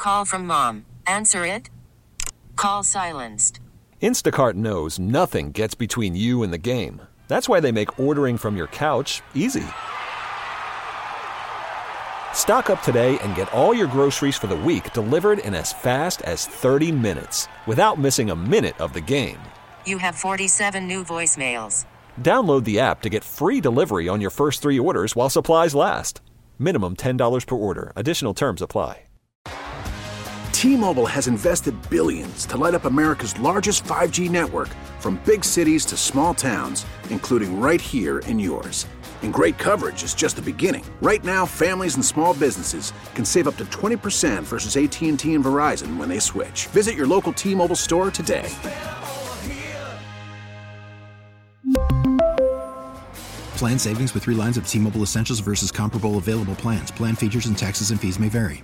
call from mom. Answer it. Call silenced. Instacart knows nothing gets between you and the game. That's why they make ordering from your couch easy. Stock up today and get all your groceries for the week delivered in as fast as 30 minutes without missing a minute of the game. You have 47 new voicemails. Download the app to get free delivery on your first 3 orders while supplies last. Minimum $10 per order. Additional terms apply. T-Mobile has invested billions to light up America's largest 5G network, from big cities to small towns, including right here in yours. And great coverage is just the beginning. Right now, families and small businesses can save up to 20% versus AT&T and Verizon when they switch. Visit your local T-Mobile store today. Plan savings with 3 lines of T-Mobile Essentials versus comparable available plans. Plan features and taxes and fees may vary.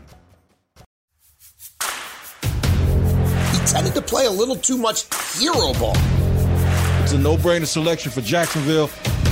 He tended to play a little too much hero ball. It's a no-brainer selection for Jacksonville.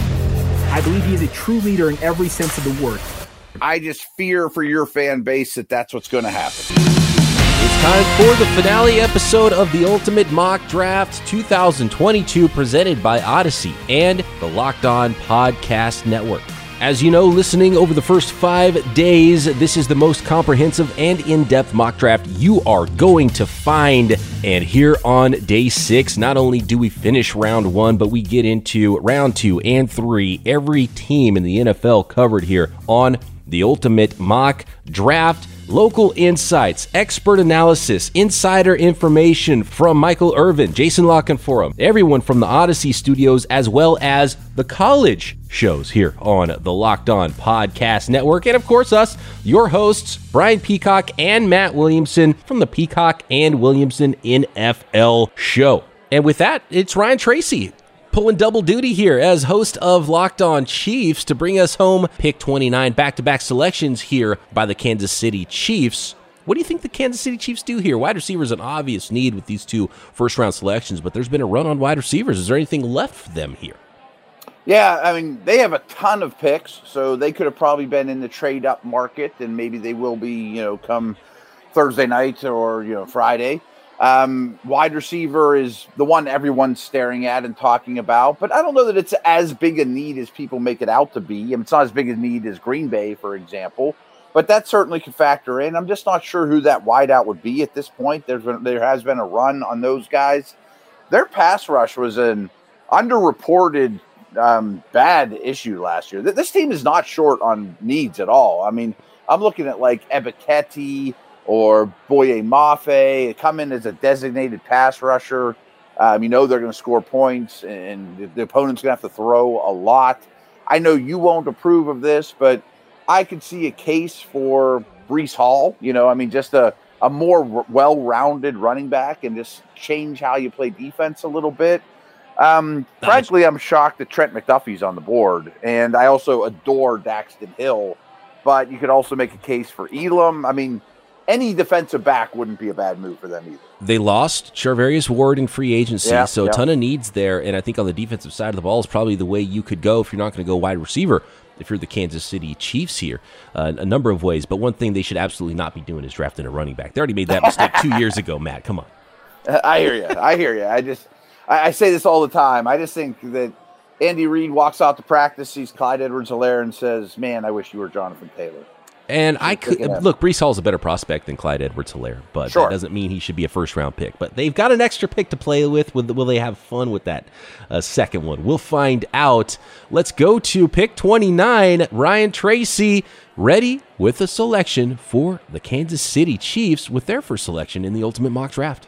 I believe he is a true leader in every sense of the word. I just fear for your fan base that that's what's going to happen. It's time for the finale episode of the Ultimate Mock Draft 2022, presented by Odyssey and the Locked On Podcast Network. As you know, listening over the first 5 days, this is the most comprehensive and in-depth mock draft you are going to find. And here on day 6, not only do we finish round 1, but we get into round 2 and 3. Every team in the NFL covered here on the Ultimate Mock Draft. Local insights, expert analysis, insider information from Michael Irvin, Jason Lockenforum, everyone from the Odyssey Studios, as well as the college shows here on the Locked On Podcast Network. And of course, us, your hosts, Brian Peacock and Matt Williamson from the Peacock and Williamson NFL Show. And with that, it's Ryan Tracy pulling double duty here as host of Locked On Chiefs to bring us home pick 29, back-to-back selections here by the Kansas City Chiefs. What do you think the Kansas City Chiefs do here? Wide receiver is an obvious need with these 2 first-round selections, but there's been a run on wide receivers. Is there anything left for them here? Yeah, I mean, they have a ton of picks, so they could have probably been in the trade-up market, and maybe they will be, come Thursday night or, Friday. Wide receiver is the one everyone's staring at and talking about, but I don't know that it's as big a need as people make it out to be. I mean, it's not as big a need as Green Bay, for example, but that certainly could factor in. I'm just not sure who that wideout would be at this point. There has been a run on those guys. Their pass rush was an underreported bad issue last year. This team is not short on needs at all. I mean, I'm looking at like Ebiketie or Boye Mafe, come in as a designated pass rusher. They're going to score points, and the opponent's going to have to throw a lot. I know you won't approve of this, but I could see a case for Breece Hall. Just a more well-rounded running back and just change how you play defense a little bit. Frankly, I'm shocked that Trent McDuffie's on the board, and I also adore Daxton Hill, but you could also make a case for Elam. I mean, any defensive back wouldn't be a bad move for them either. They lost Charvarius Ward in free agency, a ton of needs there. And I think on the defensive side of the ball is probably the way you could go if you're not going to go wide receiver, if you're the Kansas City Chiefs here, a number of ways. But one thing they should absolutely not be doing is drafting a running back. They already made that mistake 2 years ago, Matt. Come on. I hear you. I say this all the time. I just think that Andy Reid walks out to practice, sees Clyde Edwards-Helaire, and says, man, I wish you were Jonathan Taylor. And I could look, Breece Hall's a better prospect than Clyde Edwards-Helaire, but that doesn't mean he should be a first-round pick. But they've got an extra pick to play with. Will they have fun with that second one? We'll find out. Let's go to pick 29. Ryan Tracy ready with a selection for the Kansas City Chiefs with their first selection in the Ultimate Mock Draft.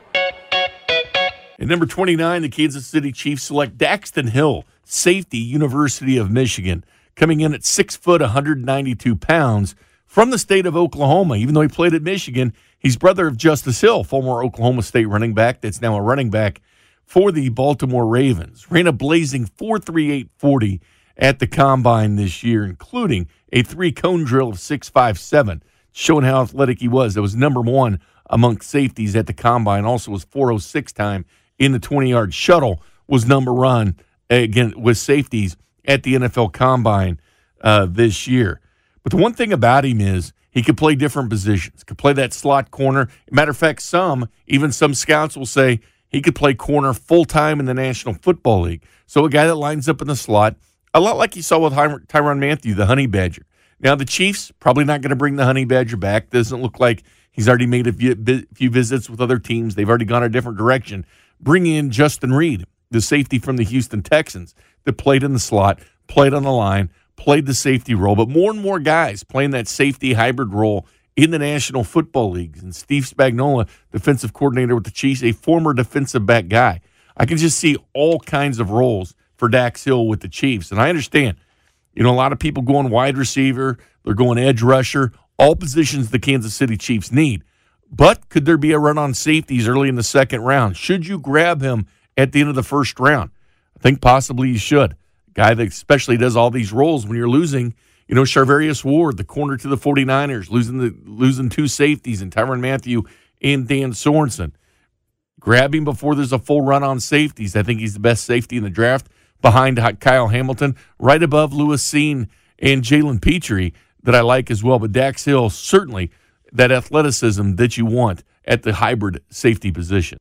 At number 29, the Kansas City Chiefs select Daxton Hill, safety, University of Michigan, coming in at 6 foot, 192 pounds. From the state of Oklahoma. Even though he played at Michigan, he's brother of Justice Hill, former Oklahoma State running back that's now a running back for the Baltimore Ravens. Ran a blazing 4.38 40 at the Combine this year, including a 3-cone drill of 6.57, showing how athletic he was. That was number 1 among safeties at the Combine. Also was 4.06 time in the 20-yard shuttle was number 1, again, with safeties at the NFL Combine this year. But the one thing about him is He could play different positions, could play that slot corner. Matter of fact, some scouts will say he could play corner full-time in the National Football League. So a guy that lines up in the slot, a lot like you saw with Tyrann Mathieu, the Honey Badger. Now, the Chiefs probably not going to bring the Honey Badger back. Doesn't look like he's already made a few visits with other teams. They've already gone a different direction. Bring in Justin Reed, the safety from the Houston Texans, that played in the slot, played on the line, played the safety role. But more and more guys playing that safety hybrid role in the National Football League. And Steve Spagnuolo, defensive coordinator with the Chiefs, a former defensive back guy. I can just see all kinds of roles for Dax Hill with the Chiefs. And I understand, a lot of people going wide receiver, they're going edge rusher, all positions the Kansas City Chiefs need. But could there be a run on safeties early in the second round? Should you grab him at the end of the first round? I think possibly you should. A guy that especially does all these roles when you're losing, Charvarius Ward, the corner to the 49ers, losing two safeties, and Tyrann Mathieu and Dan Sorensen. Grab him before there's a full run on safeties. I think he's the best safety in the draft, behind Kyle Hamilton, right above Lewis Cine and Jalen Petrie, that I like as well. But Dax Hill, certainly that athleticism that you want at the hybrid safety position.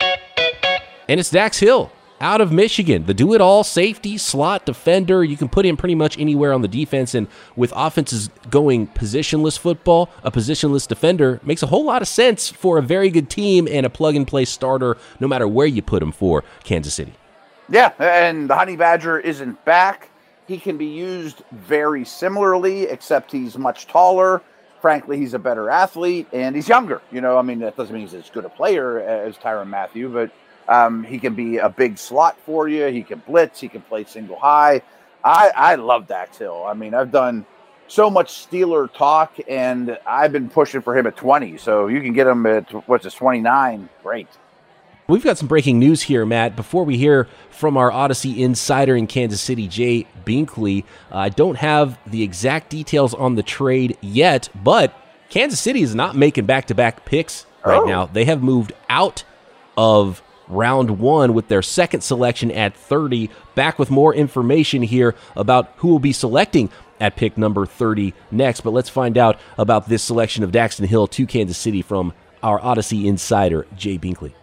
And it's Dax Hill out of Michigan, the do-it-all safety, slot, defender. You can put him pretty much anywhere on the defense. And with offenses going positionless football, a positionless defender makes a whole lot of sense for a very good team and a plug-and-play starter no matter where you put him for Kansas City. Yeah, and the Honey Badger isn't back. He can be used very similarly, except he's much taller. Frankly, he's a better athlete, and he's younger. That doesn't mean he's as good a player as Tyrann Mathieu, but he can be a big slot for you. He can blitz. He can play single high. I love Dax Hill. I've done so much Steeler talk, and I've been pushing for him at 20. So you can get him at, 29. Great. We've got some breaking news here, Matt. Before we hear from our Odyssey insider in Kansas City, Jay Binkley, I don't have the exact details on the trade yet, but Kansas City is not making back-to-back picks right now. They have moved out of round one with their second selection at 30. Back with more information here about who will be selecting at pick number 30 next. But let's find out about this selection of Daxton Hill to Kansas City from our Odyssey insider, Jay Binkley.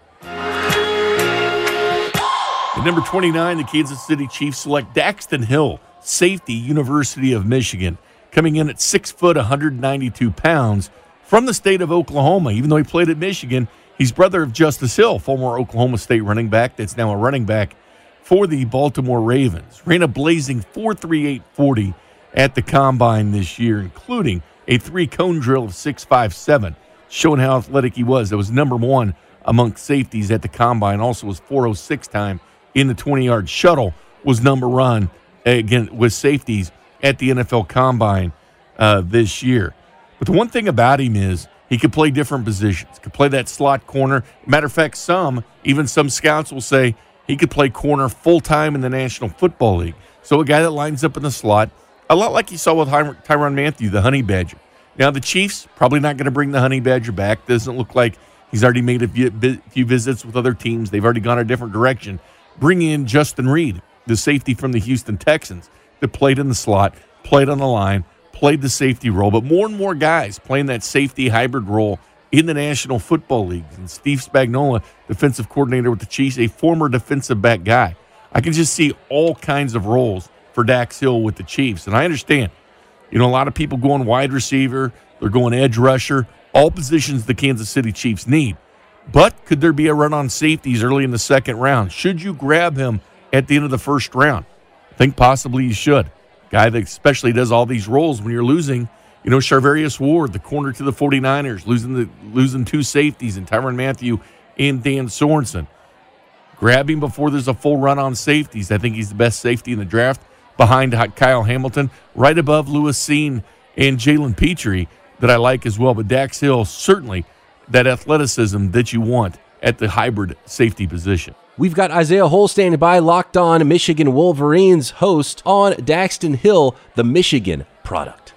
At number 29, the Kansas City Chiefs select Daxton Hill, safety, University of Michigan, coming in at 6 foot, 192 pounds, from the state of Oklahoma. Even though he played at Michigan, he's brother of Justice Hill, former Oklahoma State running back that's now a running back for the Baltimore Ravens. Ran a blazing 4.38 40 at the Combine this year, including a 3-cone drill of 6.57, showing how athletic he was. That was number one amongst safeties at the Combine. Also was 4.06 time in the 20-yard shuttle, was number one, again, with safeties at the NFL Combine this year. But the one thing about him is he could play different positions, could play that slot corner. Matter of fact, some scouts will say he could play corner full-time in the National Football League. So a guy that lines up in the slot, a lot like you saw with Tyrann Mathieu, the Honey Badger. Now, the Chiefs probably not going to bring the Honey Badger back. Doesn't look like he's already made a few visits with other teams. They've already gone a different direction. Bring in Justin Reed, the safety from the Houston Texans, that played in the slot, played on the line, played the safety role. But more and more guys playing that safety hybrid role in the National Football League. And Steve Spagnuolo, defensive coordinator with the Chiefs, a former defensive back guy. I can just see all kinds of roles for Dax Hill with the Chiefs. And I understand, a lot of people going wide receiver, they're going edge rusher, all positions the Kansas City Chiefs need. But could there be a run on safeties early in the second round? Should you grab him at the end of the first round? I think possibly you should. A guy that especially does all these roles when you're losing, Charvarius Ward, the corner to the 49ers, losing two safeties, and Tyrann Mathieu and Dan Sorensen. Grab him before there's a full run on safeties. I think he's the best safety in the draft, behind Kyle Hamilton, right above Lewis Cine and Jalen Petrie, that I like as well. But Dax Hill, certainly that athleticism that you want at the hybrid safety position. We've got Isaiah Hole standing by, Locked On Michigan Wolverines host on Daxton Hill, the Michigan product.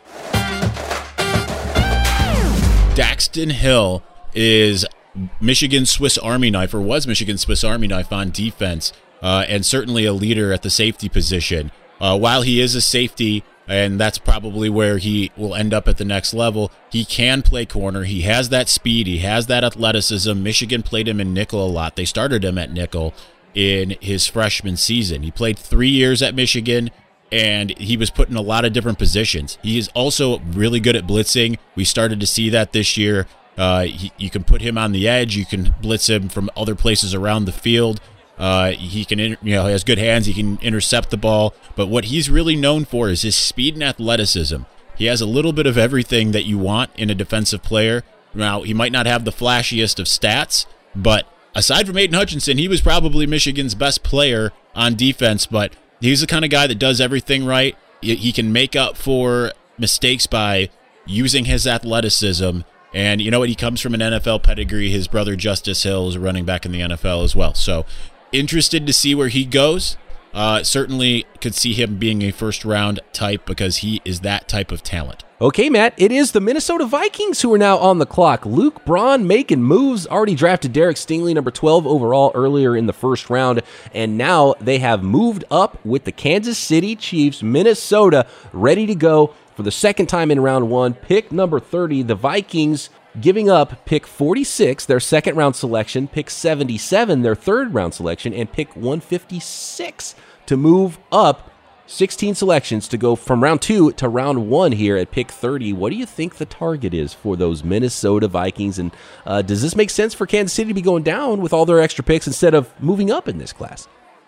Daxton Hill is Michigan's Swiss Army knife, or was Michigan's Swiss Army knife on defense, and certainly a leader at the safety position. While he is a safety, and that's probably where he will end up at the next level. He can play corner. He has that speed. He has that athleticism. Michigan played him in nickel a lot. They started him at nickel in his freshman season. He played 3 years at Michigan, and he was put in a lot of different positions. He is also really good at blitzing. We started to see that this year. You can put him on the edge. You can blitz him from other places around the field. He can, he has good hands. He can intercept the ball. But what he's really known for is his speed and athleticism. He has a little bit of everything that you want in a defensive player. Now, he might not have the flashiest of stats, but aside from Aiden Hutchinson, he was probably Michigan's best player on defense. But he's the kind of guy that does everything right. He can make up for mistakes by using his athleticism. And you know what? He comes from an NFL pedigree. His brother Justice Hill is running back in the NFL as well. So interested to see where he goes. Certainly could see him being a first-round type because he is that type of talent. Okay, Matt, it is the Minnesota Vikings who are now on the clock. Luke Braun making moves, already drafted Derek Stingley, number 12 overall, earlier in the first round, and now they have moved up with the Kansas City Chiefs. Minnesota ready to go for the second time in round one. Pick number 30, the Vikings giving up pick 46, their second-round selection, pick 77, their third-round selection, and pick 156 to move up 16 selections to go from round 2 to round 1 here at pick 30. What do you think the target is for those Minnesota Vikings? And does this make sense for Kansas City to be going down with all their extra picks instead of moving up in this class?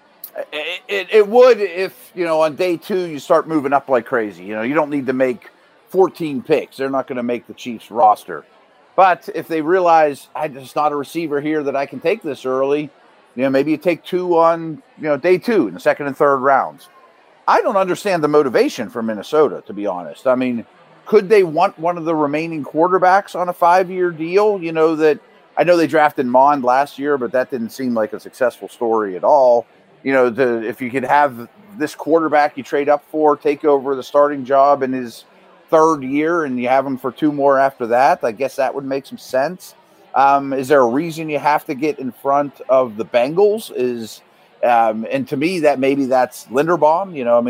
It would if, on day 2 you start moving up like crazy. You don't need to make 14 picks. They're not going to make the Chiefs roster. But if they realize there's not a receiver here that I can take this early, maybe you take 2 on, day 2 in the second and third rounds. I don't understand the motivation for Minnesota, to be honest. I mean, could they want one of the remaining quarterbacks on a 5-year deal? I know they drafted Mond last year, but that didn't seem like a successful story at all. If you could have this quarterback you trade up for take over the starting job in his third year and you have him for 2 more after that, I guess that would make some sense. Is there a reason you have to get in front of the Bengals? And to me, that's Linderbaum.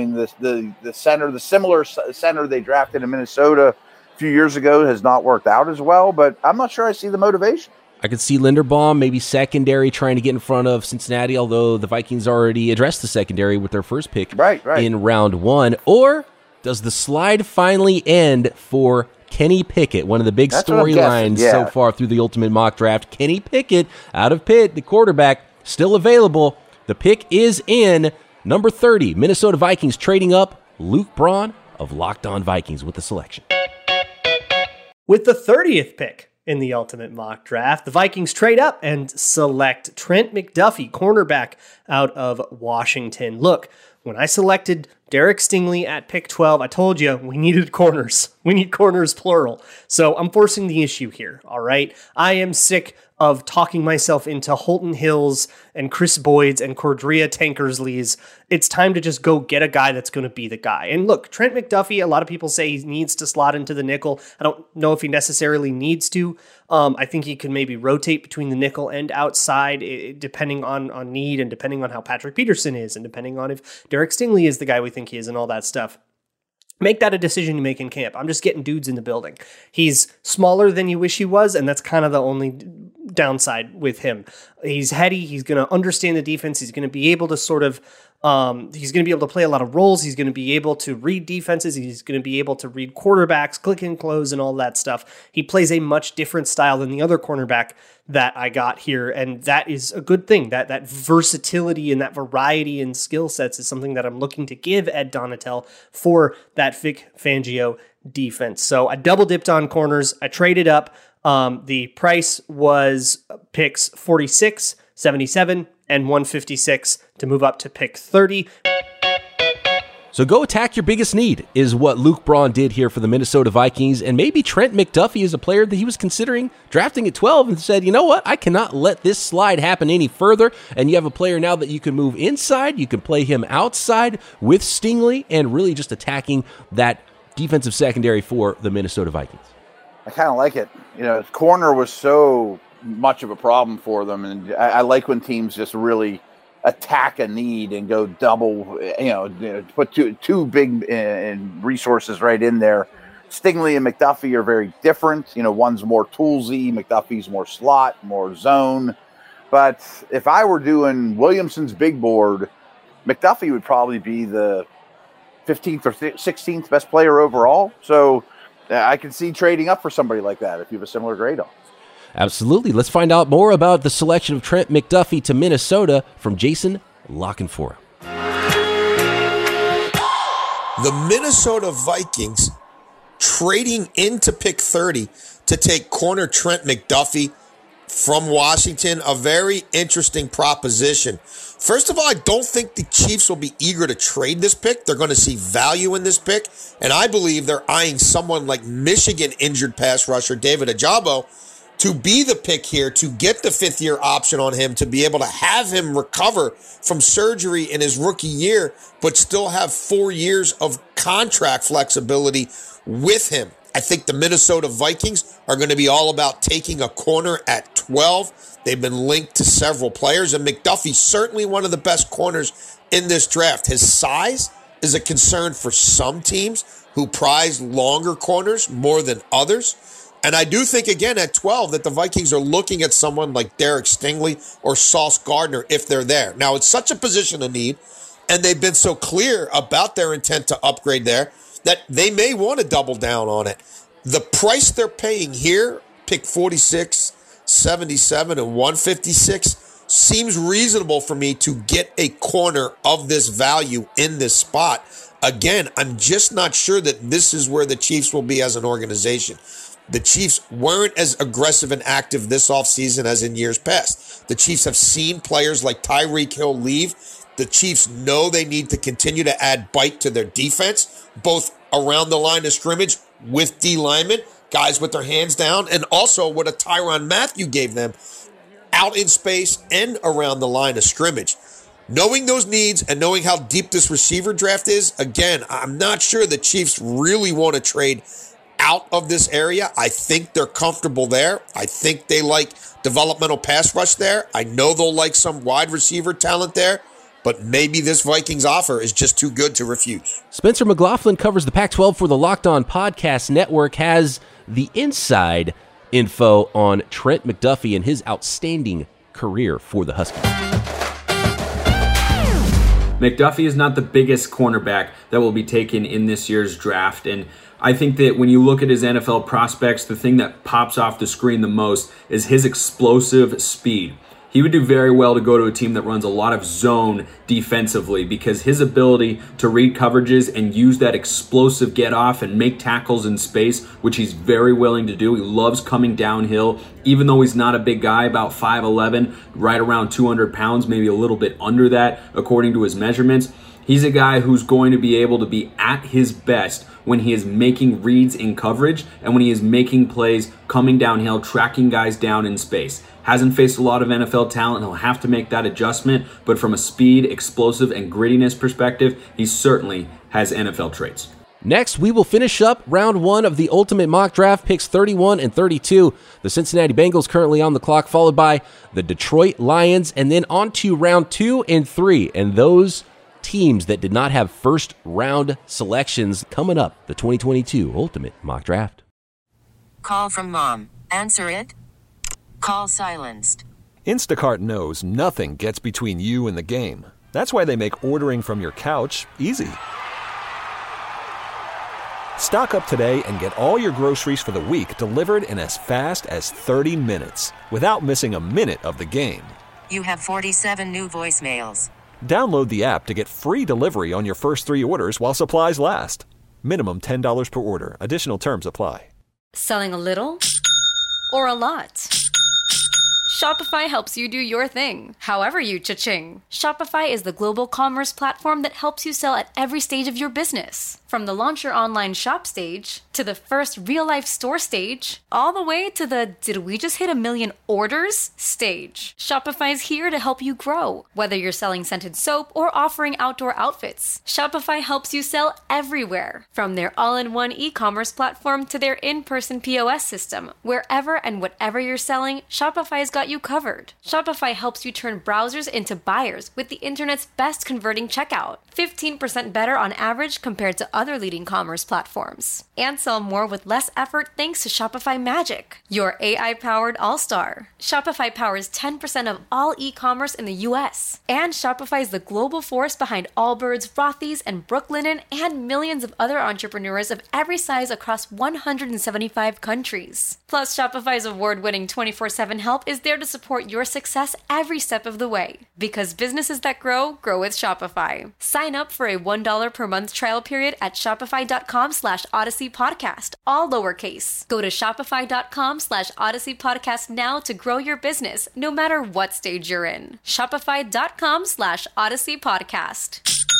The center, the similar center they drafted in Minnesota a few years ago has not worked out as well, but I'm not sure I see the motivation. I could see Linderbaum, maybe secondary, trying to get in front of Cincinnati, although the Vikings already addressed the secondary with their first pick in round 1. Or does the slide finally end for Kenny Pickett, one of the big storylines so far through the Ultimate Mock Draft? Kenny Pickett out of Pitt, the quarterback, still available. The pick is in. Number 30, Minnesota Vikings trading up. Luke Braun of Locked On Vikings with the selection. With the 30th pick in the Ultimate Mock Draft, the Vikings trade up and select Trent McDuffie, cornerback out of Washington. Look, when I selected Derek Stingley at pick 12, I told you we needed corners. We need corners, plural. So I'm forcing the issue here, all right? I am sick of talking myself into Holton Hills and Chris Boyd's and Cordrea Tankersley's. It's time to just go get a guy that's going to be the guy. And look, Trent McDuffie, a lot of people say he needs to slot into the nickel. I don't know if he necessarily needs to. I think he can maybe rotate between the nickel and outside, depending on need and depending on how Patrick Peterson is and depending on if Derek Stingley is the guy we think he is and all that stuff. Make that a decision you make in camp. I'm just getting dudes in the building. He's smaller than you wish he was, and that's kind of the only downside with him. He's heady. He's going to understand the defense. He's going to be able to he's going to be able to play a lot of roles. He's going to be able to read defenses. He's going to be able to read quarterbacks, click and close, and all that stuff. He plays a much different style than the other cornerback that I got here, and that is a good thing. That versatility and that variety in skill sets is something that I'm looking to give Ed Donatel for that Vic Fangio defense. So I double dipped on corners. I traded up. The price was picks 46, 77, and 156 to move up to pick 30. So go attack your biggest need is what Luke Braun did here for the Minnesota Vikings. And maybe Trent McDuffie is a player that he was considering drafting at 12 and said, you know what, I cannot let this slide happen any further. And you have a player now that you can move inside. You can play him outside with Stingley and really just attacking that defensive secondary for the Minnesota Vikings. I kind of like it. Corner was so much of a problem for them. And I like when teams just really attack a need and go double, put two big resources right in there. Stingley and McDuffie are very different. One's more toolsy, McDuffie's more slot, more zone. But if I were doing Williamson's big board, McDuffie would probably be the 15th or 16th best player overall. So I can see trading up for somebody like that if you have a similar grade on. Absolutely. Let's find out more about the selection of Trent McDuffie to Minnesota from Jason Lockenfora. The Minnesota Vikings trading into pick 30 to take corner Trent McDuffie from Washington, a very interesting proposition. First of all, I don't think the Chiefs will be eager to trade this pick. They're going to see value in this pick, and I believe they're eyeing someone like Michigan injured pass rusher David Ojabo to be the pick here, to get the fifth-year option on him, to be able to have him recover from surgery in his rookie year, but still have 4 years of contract flexibility with him. I think the Minnesota Vikings are going to be all about taking a corner at 12. They've been linked to several players, and McDuffie's certainly one of the best corners in this draft. His size is a concern for some teams who prize longer corners more than others. And I do think, again, at 12, that the Vikings are looking at someone like Derek Stingley or Sauce Gardner if they're there. Now, it's such a position of need, and they've been so clear about their intent to upgrade there that they may want to double down on it. The price they're paying here, pick 46, 77, and 156, seems reasonable for me to get a corner of this value in this spot. Again, I'm just not sure that this is where the Chiefs will be as an organization. The Chiefs weren't as aggressive and active this offseason as in years past. The Chiefs have seen players like Tyreek Hill leave. The Chiefs know they need to continue to add bite to their defense, both around the line of scrimmage with D linemen, guys with their hands down, and also what a Tyrann Mathieu gave them out in space and around the line of scrimmage. Knowing those needs and knowing how deep this receiver draft is, again, I'm not sure the Chiefs really want to trade out of this area. I think they're comfortable there. I think they like developmental pass rush there. I know they'll like some wide receiver talent there, but maybe this Vikings offer is just too good to refuse. Spencer McLaughlin covers the Pac-12 for the Locked On Podcast Network, has the inside info on Trent McDuffie and his outstanding career for the Huskies. McDuffie is not the biggest cornerback that will be taken in this year's draft, and I think that when you look at his NFL prospects, the thing that pops off the screen the most is his explosive speed. He would do very well to go to a team that runs a lot of zone defensively because his ability to read coverages and use that explosive get off and make tackles in space, which he's very willing to do. He loves coming downhill, even though he's not a big guy, about 5'11", right around 200 pounds, maybe a little bit under that according to his measurements. He's a guy who's going to be able to be at his best when he is making reads in coverage and when he is making plays coming downhill, tracking guys down in space. Hasn't faced a lot of NFL talent. He'll have to make that adjustment, but from a speed, explosive, and grittiness perspective, he certainly has NFL traits. Next, we will finish up round one of the Ultimate Mock Draft, picks 31 and 32. The Cincinnati Bengals currently on the clock, followed by the Detroit Lions, and then on to round 2 and 3. And those teams that did not have first round selections coming up, the 2022 Ultimate Mock Draft. Call from mom. Answer it. Call silenced. Instacart knows nothing gets between you and the game. That's why they make ordering from your couch easy. Stock up today and get all your groceries for the week delivered in as fast as 30 minutes without missing a minute of the game. You have 47 new voicemails. Download the app to get free delivery on your first 3 orders while supplies last. Minimum $10 per order. Additional terms apply. Selling a little or a lot? Shopify helps you do your thing, however you cha-ching. Shopify is the global commerce platform that helps you sell at every stage of your business. From the launch your online shop stage, to the first real-life store stage, all the way to the did we just hit 1 million orders stage. Shopify's here to help you grow. Whether you're selling scented soap or offering outdoor outfits, Shopify helps you sell everywhere. From their all-in-one e-commerce platform to their in-person POS system, wherever and whatever you're selling, Shopify's got got you covered. Shopify helps you turn browsers into buyers with the internet's best converting checkout. 15% better on average compared to other leading commerce platforms. And sell more with less effort thanks to Shopify Magic, your AI-powered all-star. Shopify powers 10% of all e-commerce in the U.S. And Shopify is the global force behind Allbirds, Rothy's, and Brooklinen, and millions of other entrepreneurs of every size across 175 countries. Plus, Shopify's award-winning 24/7 help is there to support your success every step of the way. Because businesses that grow with Shopify. Sign up for a $1 per month trial period at shopify.com/Odyssey Podcast, all lowercase. Go to shopify.com/Odyssey Podcast now to grow your business, no matter what stage you're in. Shopify.com/Odyssey Podcast.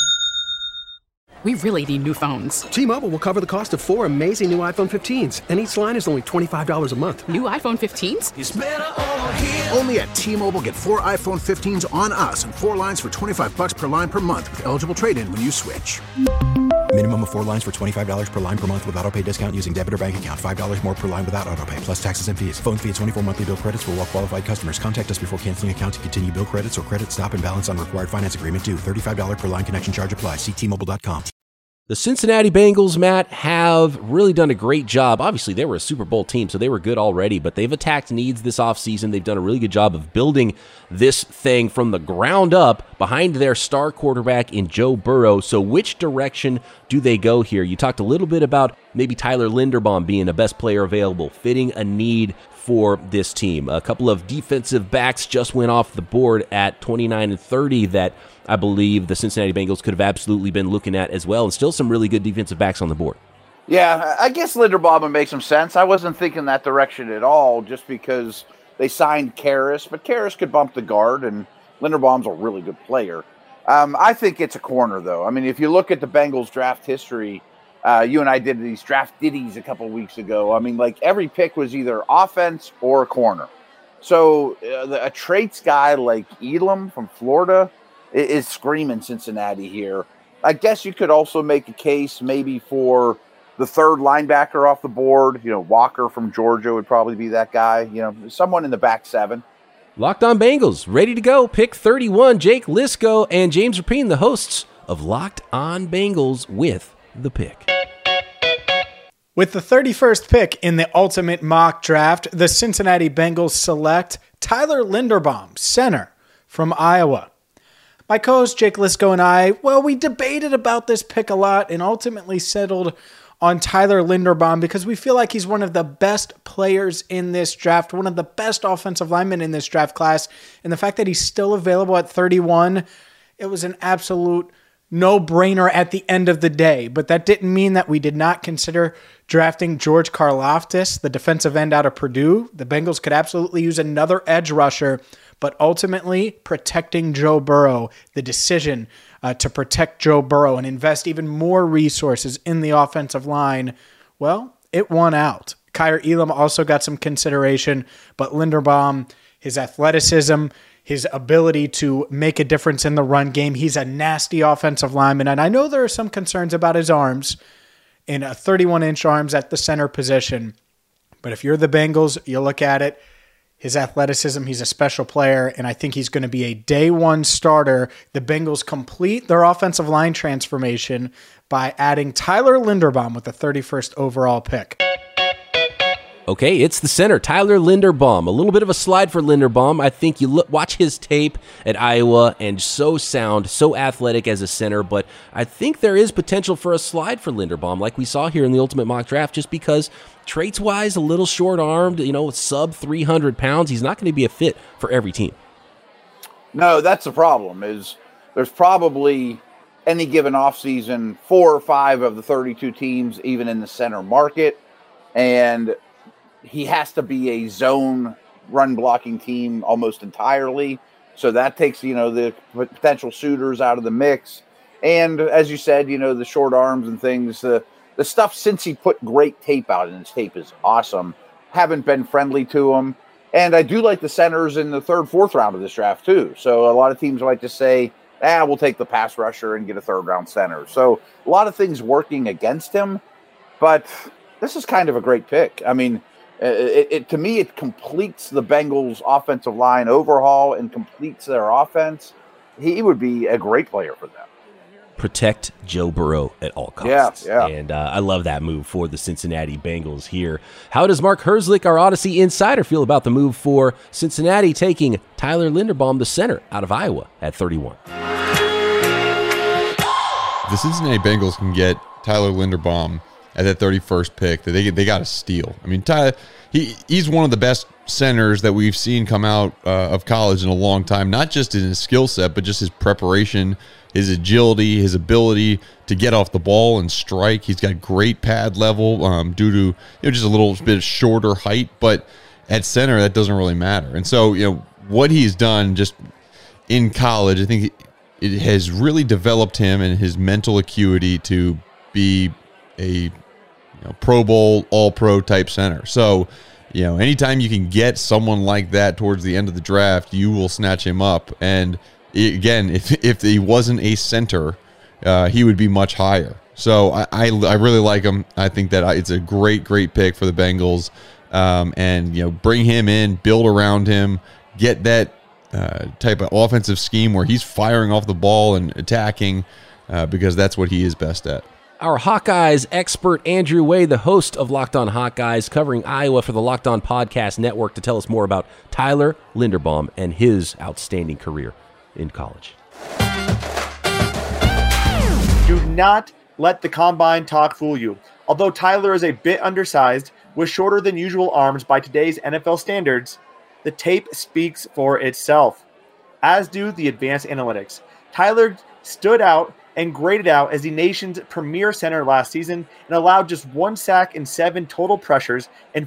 We really need new phones. T-Mobile will cover the cost of 4 amazing new iPhone 15s, and each line is only $25 a month. New iPhone 15s? It's better over here. Only at T-Mobile, get 4 iPhone 15s on us and 4 lines for $25 per line per month with eligible trade-in when you switch. Minimum of 4 lines for $25 per line per month with autopay discount using debit or bank account. $5 more per line without autopay, plus taxes and fees. Phone fee at 24 monthly bill credits for well-qualified customers. Contact us before canceling account to continue bill credits or credit stop and balance on required finance agreement due. $35 per line connection charge applies. See T-Mobile.com. The Cincinnati Bengals, Matt, have really done a great job. Obviously, they were a Super Bowl team, so they were good already, but they've attacked needs this offseason. They've done a really good job of building this thing from the ground up behind their star quarterback in Joe Burrow. So which direction do they go here? You talked a little bit about maybe Tyler Linderbaum being the best player available, fitting a need for this team. A couple of defensive backs just went off the board at 29 and 30 that I believe the Cincinnati Bengals could have absolutely been looking at as well, and still some really good defensive backs on the board. Yeah, I guess Linderbaum would make some sense. I wasn't thinking that direction at all just because they signed Karras, but Karras could bump the guard, and Linderbaum's a really good player. I think it's a corner, though. I mean, if you look at the Bengals draft history, you and I did these draft ditties a couple weeks ago. I mean, like every pick was either offense or a corner. So a traits guy like Elam from Florida is screaming Cincinnati here. I guess you could also make a case maybe for the third linebacker off the board. You know, Walker from Georgia would probably be that guy. You know, someone in the back seven. Locked On Bengals, ready to go. Pick 31, Jake Liscow and James Rapien, the hosts of Locked On Bengals with the pick. With the 31st pick in the Ultimate Mock Draft, the Cincinnati Bengals select Tyler Linderbaum, center from Iowa. My co-host Jake Liscow and I, we debated about this pick a lot and ultimately settled on Tyler Linderbaum because we feel like he's one of the best players in this draft, one of the best offensive linemen in this draft class. And the fact that he's still available at 31, it was an absolute no-brainer at the end of the day. But that didn't mean that we did not consider drafting George Karlaftis, the defensive end out of Purdue. The Bengals could absolutely use another edge rusher, but ultimately protecting Joe Burrow, the decision to protect Joe Burrow and invest even more resources in the offensive line, it won out. Kaiir Elam also got some consideration, but Linderbaum, his athleticism, his ability to make a difference in the run game, he's a nasty offensive lineman, and I know there are some concerns about his arms, in a 31-inch arms at the center position, but if you're the Bengals, you look at it, his athleticism, he's a special player, and I think he's going to be a day one starter. The Bengals complete their offensive line transformation by adding Tyler Linderbaum with the 31st overall pick. Okay, it's the center, Tyler Linderbaum. A little bit of a slide for Linderbaum. I think you watch his tape at Iowa and so sound, so athletic as a center, but I think there is potential for a slide for Linderbaum like we saw here in the Ultimate Mock Draft just because traits-wise, a little short-armed, sub 300 pounds. He's not going to be a fit for every team. No, that's the problem is there's probably any given offseason 4 or 5 of the 32 teams even in the center market, and he has to be a zone run blocking team almost entirely. So that takes, the potential suitors out of the mix. And as you said, the short arms and things, the stuff since he put great tape out, and his tape is awesome, haven't been friendly to him. And I do like the centers in the 3rd, 4th round of this draft too. So a lot of teams like to say, we'll take the pass rusher and get a 3rd round center. So a lot of things working against him, but this is kind of a great pick. I mean, To me, it completes the Bengals' offensive line overhaul and completes their offense. He would be a great player for them. Protect Joe Burrow at all costs. Yeah. And I love that move for the Cincinnati Bengals here. How does Mark Herzlich, our Odyssey insider, feel about the move for Cincinnati taking Tyler Linderbaum, the center, out of Iowa at 31? The Cincinnati Bengals can get Tyler Linderbaum at that 31st pick. That they got to steal. I mean, he's one of the best centers that we've seen come out of college in a long time, not just in his skill set, but just his preparation, his agility, his ability to get off the ball and strike. He's got great pad level due to just a little bit shorter height, but at center that doesn't really matter. And so what he's done just in college, I think it has really developed him and his mental acuity to be a Pro Bowl, All-Pro type center. So anytime you can get someone like that towards the end of the draft, you will snatch him up. And again, if he wasn't a center, he would be much higher. So I really like him. I think that it's a great pick for the Bengals. And bring him in, build around him, get that type of offensive scheme where he's firing off the ball and attacking, because that's what he is best at. Our Hawkeyes expert, Andrew Way, the host of Locked On Hawkeyes, covering Iowa for the Locked On Podcast Network, to tell us more about Tyler Linderbaum and his outstanding career in college. Do not let the combine talk fool you. Although Tyler is a bit undersized, with shorter than usual arms by today's NFL standards, the tape speaks for itself, as do the advanced analytics. Tyler stood out and graded out as the nation's premier center last season and allowed just 1 sack and 7 total pressures and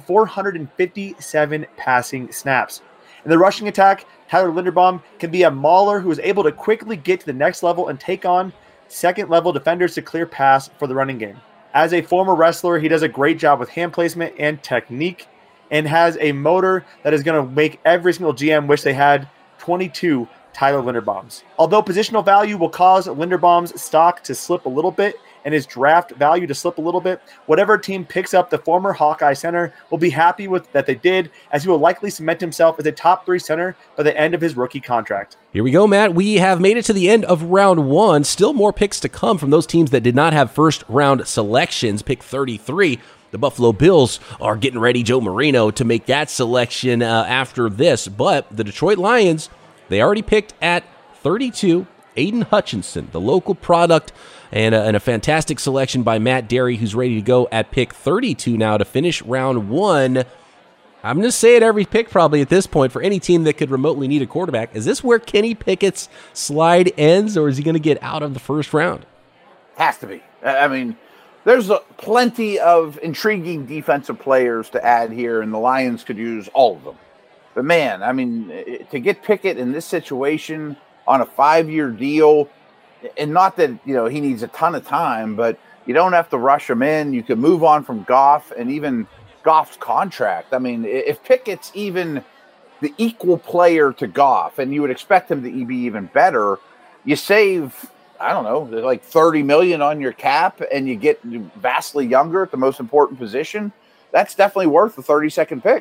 457 passing snaps. In the rushing attack, Tyler Linderbaum can be a mauler who is able to quickly get to the next level and take on second-level defenders to clear pass for the running game. As a former wrestler, he does a great job with hand placement and technique and has a motor that is going to make every single GM wish they had 22 Tyler Linderbaums. Although positional value will cause Linderbaum's stock to slip a little bit and his draft value to slip a little bit, whatever team picks up the former Hawkeye center will be happy with that they did, as he will likely cement himself as a top 3 center by the end of his rookie contract. Here we go, Matt. We have made it to the end of round 1. Still more picks to come from those teams that did not have first-round selections. Pick 33. The Buffalo Bills are getting ready, Joe Marino, to make that selection after this. But the Detroit Lions, they already picked at 32, Aiden Hutchinson, the local product, and a fantastic selection by Matt Derry, who's ready to go at pick 32 now to finish round 1. I'm going to say it every pick probably at this point for any team that could remotely need a quarterback. Is this where Kenny Pickett's slide ends, or is he going to get out of the first round? Has to be. I mean, there's plenty of intriguing defensive players to add here, and the Lions could use all of them. But man, I mean, to get Pickett in this situation on a 5-year deal, and not that, he needs a ton of time, but you don't have to rush him in. You can move on from Goff and even Goff's contract. I mean, if Pickett's even the equal player to Goff, and you would expect him to be even better, you save, I don't know, like $30 million on your cap, and you get vastly younger at the most important position. That's definitely worth the 32nd pick.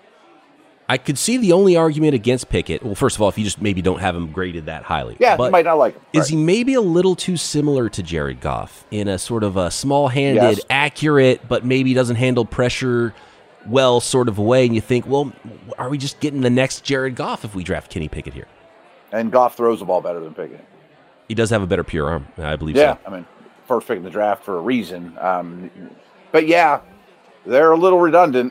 I could see the only argument against Pickett. Well, first of all, if you just maybe don't have him graded that highly. Yeah, you might not like him. Right. Is he maybe a little too similar to Jared Goff in a sort of a small-handed, accurate, but maybe doesn't handle pressure well sort of way? And you think, well, are we just getting the next Jared Goff if we draft Kenny Pickett here? And Goff throws the ball better than Pickett. He does have a better pure arm, I believe so. Yeah, I mean, first pick in the draft for a reason. But yeah, they're a little redundant.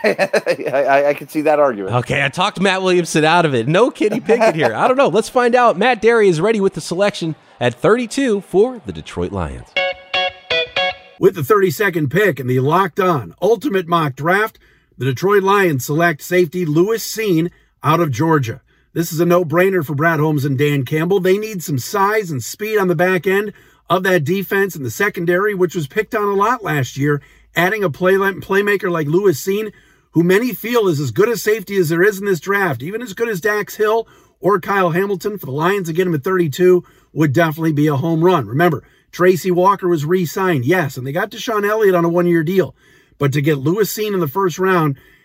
I can see that argument. Okay, I talked Matt Williamson out of it. No Kenny Pickett here. I don't know. Let's find out. Matt Derry is ready with the selection at 32 for the Detroit Lions. With the 32nd pick in the Locked On Ultimate Mock Draft, the Detroit Lions select safety Lewis Cine out of Georgia. This is a no-brainer for Brad Holmes and Dan Campbell. They need some size and speed on the back end of that defense in the secondary, which was picked on a lot last year. Adding a playmaker like Lewis Cine, who many feel is as good a safety as there is in this draft, even as good as Dax Hill or Kyle Hamilton, for the Lions to get him at 32 would definitely be a home run. Remember, Tracy Walker was re-signed, yes, and they got Deshaun Elliott on a 1-year deal. But to get Lewis Cine in the first round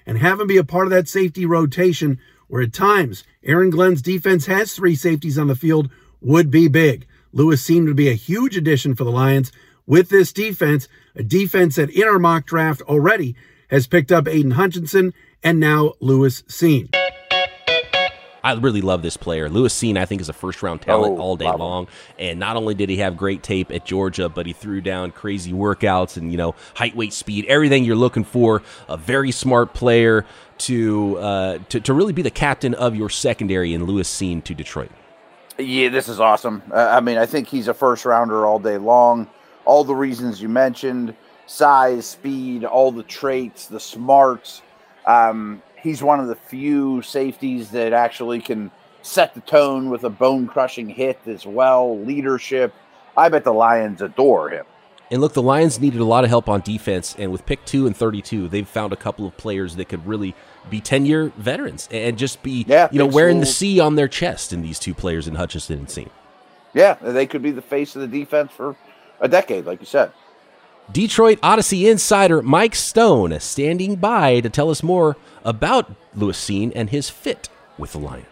and have him be a part of that safety rotation where at times Aaron Glenn's defense has 3 safeties on the field would be big. Lewis Cine would be a huge addition for the Lions with this defense, a defense that in our mock draft already has picked up Aiden Hutchinson and now Lewis Cine. I really love this player. Lewis Cine, I think, is a first-round talent all day long. And not only did he have great tape at Georgia, but he threw down crazy workouts and, height, weight, speed, everything you're looking for. A very smart player to really be the captain of your secondary in Lewis Cine to Detroit. Yeah, this is awesome. I think he's a first-rounder all day long. All the reasons you mentioned, size, speed, all the traits, the smarts. He's one of the few safeties that actually can set the tone with a bone-crushing hit as well, leadership. I bet the Lions adore him. And look, the Lions needed a lot of help on defense, and with pick 2 and 32, they've found a couple of players that could really be 10-year veterans and just be, wearing the C on their chest in these 2 players in Hutchinson and Cine. Yeah, they could be the face of the defense for a decade, like you said. Detroit Odyssey insider Mike Stone standing by to tell us more about Lewis Cine and his fit with the Lions.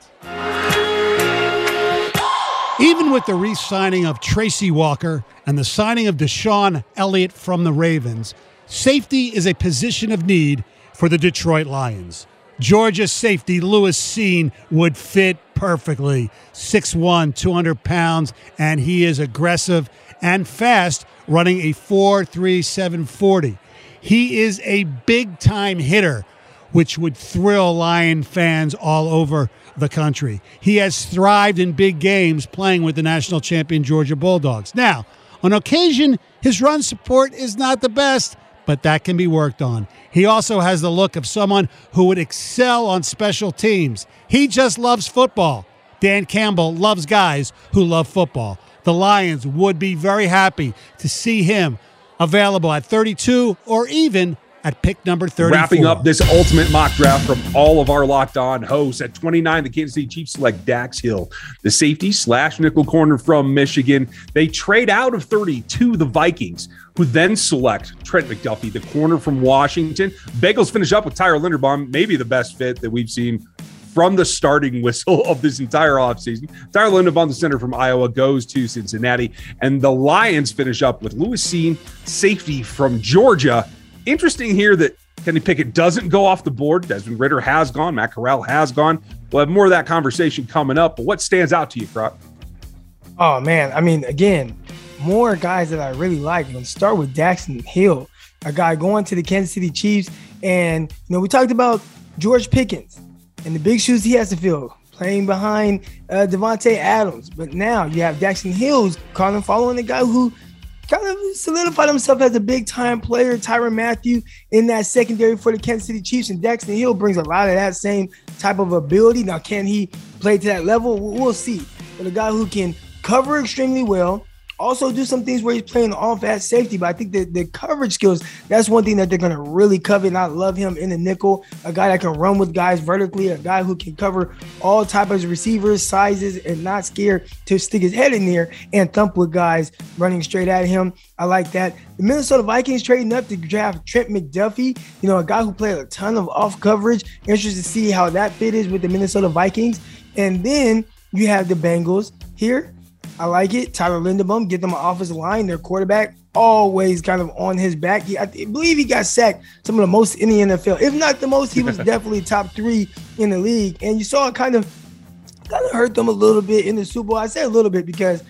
Even with the re-signing of Tracy Walker and the signing of Deshaun Elliott from the Ravens, safety is a position of need for the Detroit Lions. Georgia safety Lewis Cine would fit perfectly. 6'1", 200 pounds, and he is aggressive and fast, running a 4.37 40. He is a big-time hitter, which would thrill Lion fans all over the country. He has thrived in big games playing with the national champion Georgia Bulldogs. Now, on occasion, his run support is not the best, but that can be worked on. He also has the look of someone who would excel on special teams. He just loves football. Dan Campbell loves guys who love football. The Lions would be very happy to see him available at 32 or even at pick number 34. Wrapping up this ultimate mock draft from all of our Locked On hosts. At 29, the Kansas City Chiefs select Dax Hill, the safety / nickel corner from Michigan. They trade out of 30 to the Vikings, who then select Trent McDuffie, the corner from Washington. Bengals finish up with Tyler Linderbaum, maybe the best fit that we've seen from the starting whistle of this entire offseason. Tyler Linderbaum, the center from Iowa, goes to Cincinnati. And the Lions finish up with Lewis Cine, safety from Georgia. Interesting here that Kenny Pickett doesn't go off the board. Desmond Ridder has gone. Matt Corral has gone. We'll have more of that conversation coming up. But what stands out to you, Croc? Oh, man. Again, more guys that I really like. I'm going to start with Dax Hill, a guy going to the Kansas City Chiefs. And, we talked about George Pickens and the big shoes he has to fill, playing behind Devontae Adams. But now you have Daxton Hill kind of following the guy who kind of solidified himself as a big-time player, Tyrann Mathieu, in that secondary for the Kansas City Chiefs. And Daxton Hill brings a lot of that same type of ability. Now, can he play to that level? We'll see. But a guy who can cover extremely well, also do some things where he's playing off at safety, but I think that the coverage skills, that's one thing that they're going to really covet, and I love him in the nickel, a guy that can run with guys vertically, a guy who can cover all types of receivers, sizes, and not scared to stick his head in there and thump with guys running straight at him. I like that. The Minnesota Vikings trading up to draft Trent McDuffie, a guy who played a ton of off coverage. Interested to see how that fit is with the Minnesota Vikings. And then you have the Bengals here. I like it. Tyler Linderbaum, get them an offensive line. Their quarterback always kind of on his back. I believe he got sacked some of the most in the NFL. If not the most, he was definitely top 3 in the league. And you saw it kind of hurt them a little bit in the Super Bowl. I say a little bit because,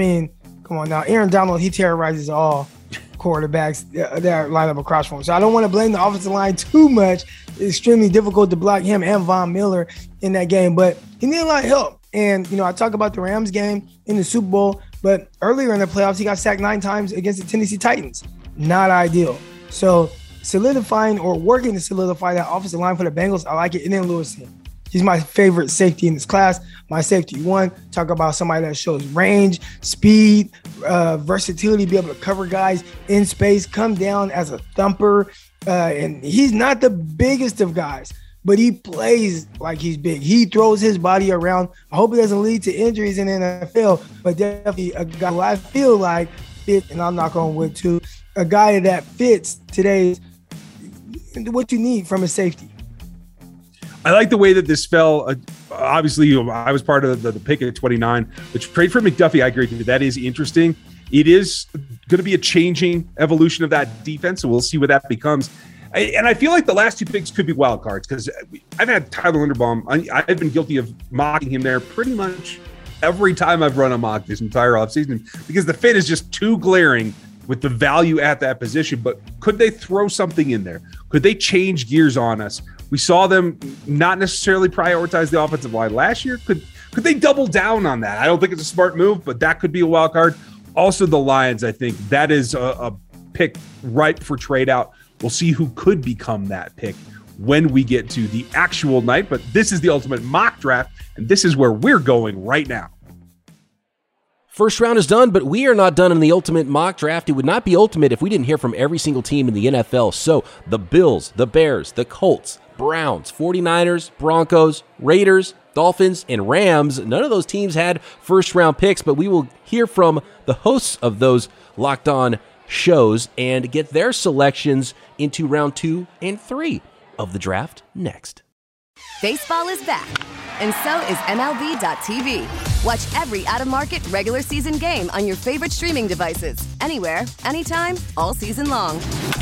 come on now. Aaron Donald, he terrorizes all quarterbacks that line up across from him. So I don't want to blame the offensive line too much. It's extremely difficult to block him and Von Miller in that game. But he needed a lot of help. And, I talk about the Rams game in the Super Bowl, but earlier in the playoffs, he got sacked 9 times against the Tennessee Titans. Not ideal. So solidifying or working to solidify that offensive line for the Bengals, I like it. And then Lewis Cine. He's my favorite safety in this class. My safety 1, talk about somebody that shows range, speed, versatility, be able to cover guys in space, come down as a thumper. And he's not the biggest of guys, but he plays like he's big. He throws his body around. I hope it doesn't lead to injuries in the NFL, but definitely a guy who I feel like fit, and I'm not going to wood too, a guy that fits today's what you need from a safety. I like the way that this fell. Obviously, I was part of the pick at 29. The trade for McDuffie, I agree with you. That is interesting. It is going to be a changing evolution of that defense, so we'll see what that becomes. And I feel like the last two picks could be wild cards because I've had Tyler Linderbaum. I've been guilty of mocking him there pretty much every time I've run a mock this entire offseason because the fit is just too glaring with the value at that position. But could they throw something in there? Could they change gears on us? We saw them not necessarily prioritize the offensive line last year. Could they double down on that? I don't think it's a smart move, but that could be a wild card. Also, the Lions, I think that is a pick ripe for trade out. We'll see who could become that pick when we get to the actual night. But this is the Ultimate Mock Draft, and this is where we're going right now. First round is done, but we are not done in the Ultimate Mock Draft. It would not be ultimate if we didn't hear from every single team in the NFL. So the Bills, the Bears, the Colts, Browns, 49ers, Broncos, Raiders, Dolphins, and Rams. None of those teams had first-round picks, but we will hear from the hosts of those Locked On shows and get their selections into round 2 and 3 of the draft next. Baseball is back, and so is MLB.tv. Watch every out-of-market regular season game on your favorite streaming devices, anywhere, anytime, all season long.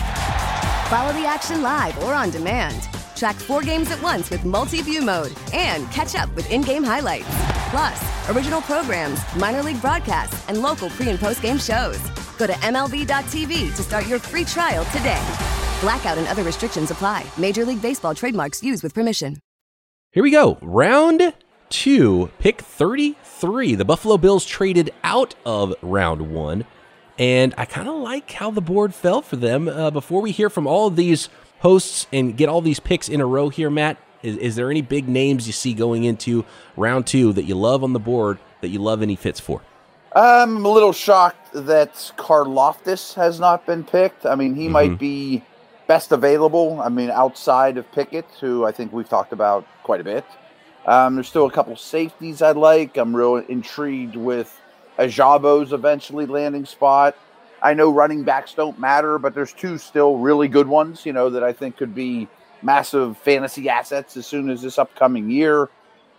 Follow the action live or on demand. Track 4 games at once with multi-view mode and catch up with in-game highlights. Plus, original programs, minor league broadcasts, and local pre- and post-game shows. Go to MLB.tv to start your free trial today. Blackout and other restrictions apply. Major League Baseball trademarks used with permission. Here we go. Round 2, pick 33. The Buffalo Bills traded out of round 1, and I kind of like how the board fell for them. Before we hear from all of these hosts and get all these picks in a row here, Matt, is there any big names you see going into round 2 that you love on the board that you love any fits for? I'm a little shocked that Karlaftis has not been picked. I mean, he might be best available. I mean, outside of Pickett, who I think we've talked about quite a bit. There's still a couple safeties I like. I'm real intrigued with Ajabo's eventually landing spot. I know running backs don't matter, but there's 2 still really good ones, that I think could be massive fantasy assets as soon as this upcoming year.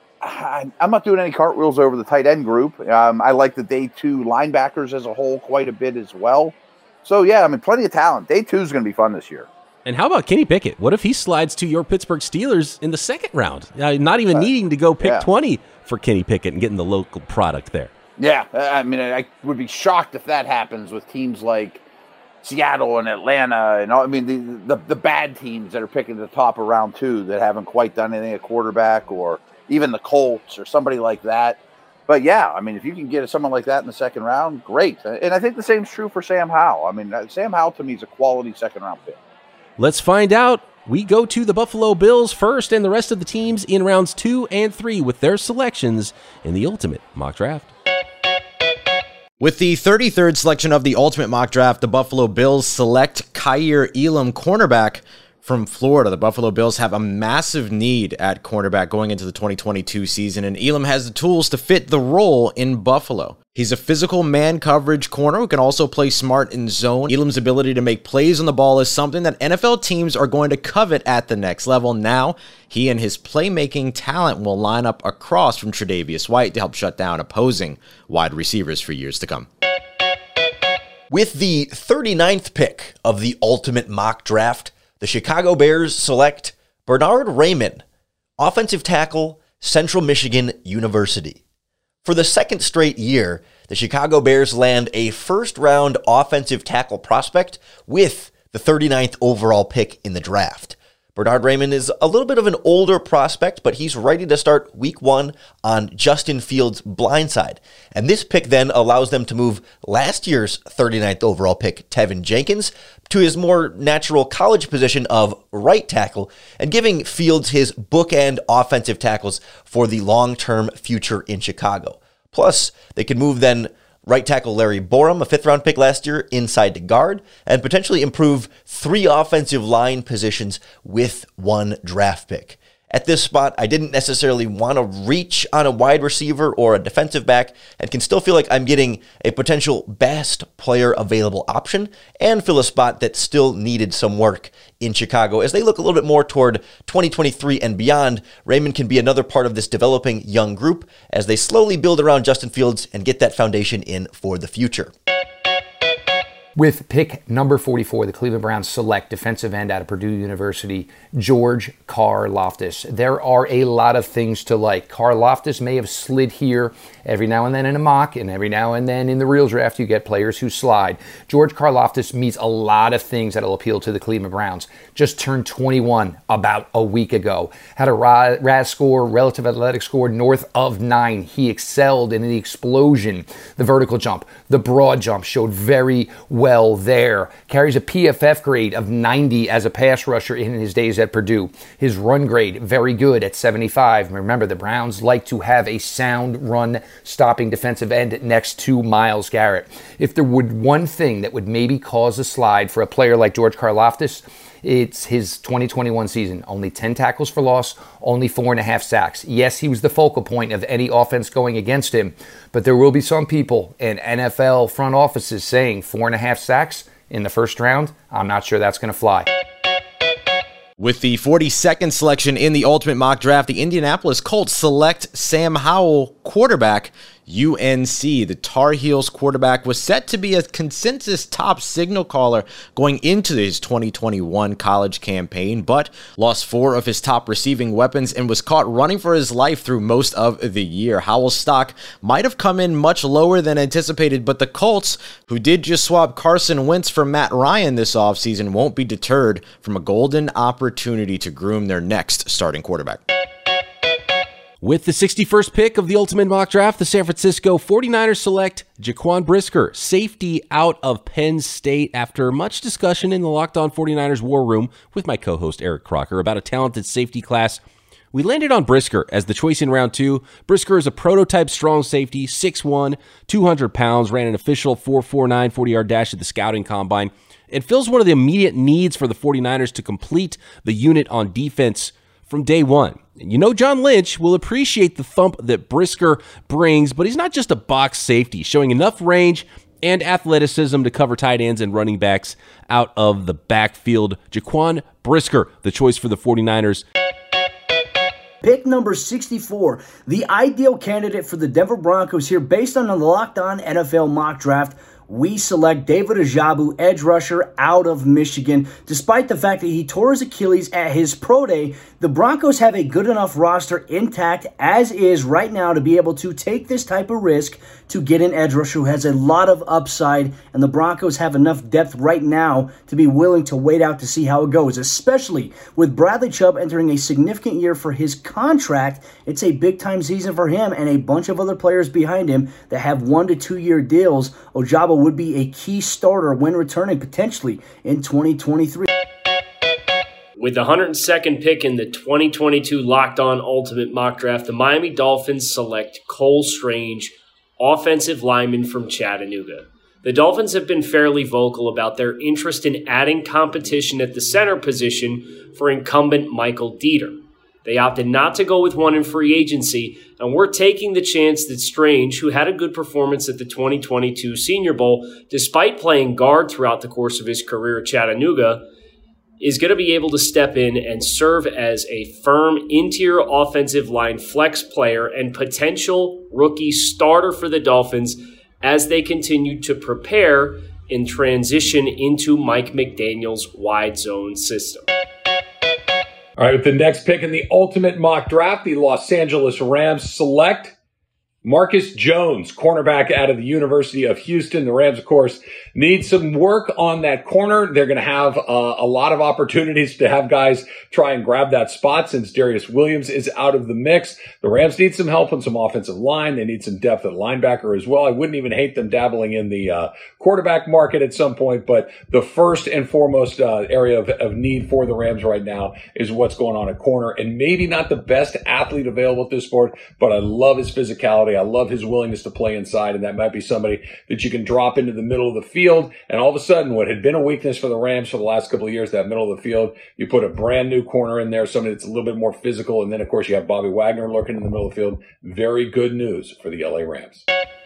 I'm not doing any cartwheels over the tight end group. I like the day 2 linebackers as a whole quite a bit as well. So, yeah, I mean, plenty of talent. Day 2 is going to be fun this year. And how about Kenny Pickett? What if he slides to your Pittsburgh Steelers in the second round? Not even needing to go pick 20 for Kenny Pickett and getting the local product there. Yeah, I mean, I would be shocked if that happens with teams like Seattle and Atlanta and all. I mean, the bad teams that are picking the top of round 2 that haven't quite done anything at quarterback, or even the Colts or somebody like that. But yeah, I mean, if you can get someone like that in the second round, great. And I think the same is true for Sam Howell. I mean, Sam Howell to me is a quality second round pick. Let's find out. We go to the Buffalo Bills first and the rest of the teams in rounds 2 and 3 with their selections in the Ultimate Mock Draft. With the 33rd selection of the Ultimate Mock Draft, the Buffalo Bills select Kaiir Elam, cornerback from Florida. The Buffalo Bills have a massive need at cornerback going into the 2022 season, and Elam has the tools to fit the role in Buffalo. He's a physical man coverage corner who can also play smart in zone. Elam's ability to make plays on the ball is something that NFL teams are going to covet at the next level. Now, he and his playmaking talent will line up across from Tre'Davious White to help shut down opposing wide receivers for years to come. With the 39th pick of the Ultimate Mock Draft, the Chicago Bears select Bernhard Raimann, offensive tackle, Central Michigan University. For the second straight year, the Chicago Bears land a first-round offensive tackle prospect with the 39th overall pick in the draft. Bernhard Raimann is a little bit of an older prospect, but he's ready to start week 1 on Justin Fields' blind side. And this pick then allows them to move last year's 39th overall pick, Tevin Jenkins, to his more natural college position of right tackle, and giving Fields his bookend offensive tackles for the long-term future in Chicago. Plus, they could move then right tackle Larry Borom, a 5th-round pick last year, inside to guard, and potentially improve 3 offensive line positions with 1 draft pick. At this spot, I didn't necessarily want to reach on a wide receiver or a defensive back and can still feel like I'm getting a potential best player available option and fill a spot that still needed some work in Chicago. As they look a little bit more toward 2023 and beyond, Raymond can be another part of this developing young group as they slowly build around Justin Fields and get that foundation in for the future. With pick number 44, the Cleveland Browns select defensive end out of Purdue University, George Karlaftis. There are a lot of things to like. Karlaftis may have slid here every now and then in a mock, and every now and then in the real draft you get players who slide. George Karlaftis meets a lot of things that will appeal to the Cleveland Browns. Just turned 21 about a week ago. Had a RAS score, relative athletic score, north of 9. He excelled in the explosion, the vertical jump, the broad jump, showed very well there. Carries a PFF grade of 90 as a pass rusher in his days at Purdue. His run grade, very good at 75. Remember, the Browns like to have a sound run stopping defensive end next to Myles Garrett. If there would one thing that would maybe cause a slide for a player like George Karlaftis, it's his 2021 season. Only 10 tackles for loss, only 4.5 sacks. Yes, he was the focal point of any offense going against him, but there will be some people in NFL front offices saying 4.5 sacks in the first round. I'm not sure that's going to fly. With the 42nd selection in the Ultimate Mock Draft, the Indianapolis Colts select Sam Howell, quarterback, UNC. The Tar Heels quarterback was set to be a consensus top signal caller going into his 2021 college campaign, but lost 4 of his top receiving weapons and was caught running for his life through most of the year. Howell's stock might have come in much lower than anticipated, but the Colts, who did just swap Carson Wentz for Matt Ryan this offseason, won't be deterred from a golden opportunity to groom their next starting quarterback. With the 61st pick of the Ultimate Mock Draft, the San Francisco 49ers select Jaquan Brisker, safety out of Penn State. After much discussion in the Locked On 49ers War Room with my co-host Eric Crocker about a talented safety class, we landed on Brisker as the choice in round 2. Brisker is a prototype strong safety, 6'1", 200 pounds, ran an official 4.49 40-yard dash at the scouting combine, and fills one of the immediate needs for the 49ers to complete the unit on defense from day one. You know John Lynch will appreciate the thump that Brisker brings, but he's not just a box safety, showing enough range and athleticism to cover tight ends and running backs out of the backfield. Jaquan Brisker, the choice for the 49ers. Pick number 64, the ideal candidate for the Denver Broncos here based on the Locked On NFL Mock Draft. We select David Ojabo, edge rusher out of Michigan. Despite the fact that he tore his Achilles at his pro day, the Broncos have a good enough roster intact as is right now to be able to take this type of risk to get an edge rusher who has a lot of upside, and the Broncos have enough depth right now to be willing to wait out to see how it goes, especially with Bradley Chubb entering a significant year for his contract. It's a big-time season for him and a bunch of other players behind him that have 1 to 2 year deals. Ojabo would be a key starter when returning potentially in 2023. With the 102nd pick in the 2022 Locked On Ultimate Mock Draft, the Miami Dolphins select Cole Strange, offensive lineman from Chattanooga. The Dolphins have been fairly vocal about their interest in adding competition at the center position for incumbent Michael Dieter. They opted not to go with one in free agency, and we're taking the chance that Strange, who had a good performance at the 2022 Senior Bowl, despite playing guard throughout the course of his career at Chattanooga, is going to be able to step in and serve as a firm interior offensive line flex player and potential rookie starter for the Dolphins as they continue to prepare in transition into Mike McDaniel's wide zone system. All right, with the next pick in the Ultimate Mock Draft, the Los Angeles Rams select Marcus Jones, cornerback out of the University of Houston. The Rams, of course, need some work on that corner. They're going to have a lot of opportunities to have guys try and grab that spot since Darius Williams is out of the mix. The Rams need some help on some offensive line. They need some depth at linebacker as well. I wouldn't even hate them dabbling in the quarterback market at some point, but the first and foremost area of need for the Rams right now is what's going on at corner. And maybe not the best athlete available at this sport, but I love his physicality. I love his willingness to play inside, and that might be somebody that you can drop into the middle of the field. And all of a sudden, what had been a weakness for the Rams for the last couple of years, that middle of the field, you put a brand new corner in there, somebody that's a little bit more physical. And then, of course, you have Bobby Wagner lurking in the middle of the field. Very good news for the LA Rams.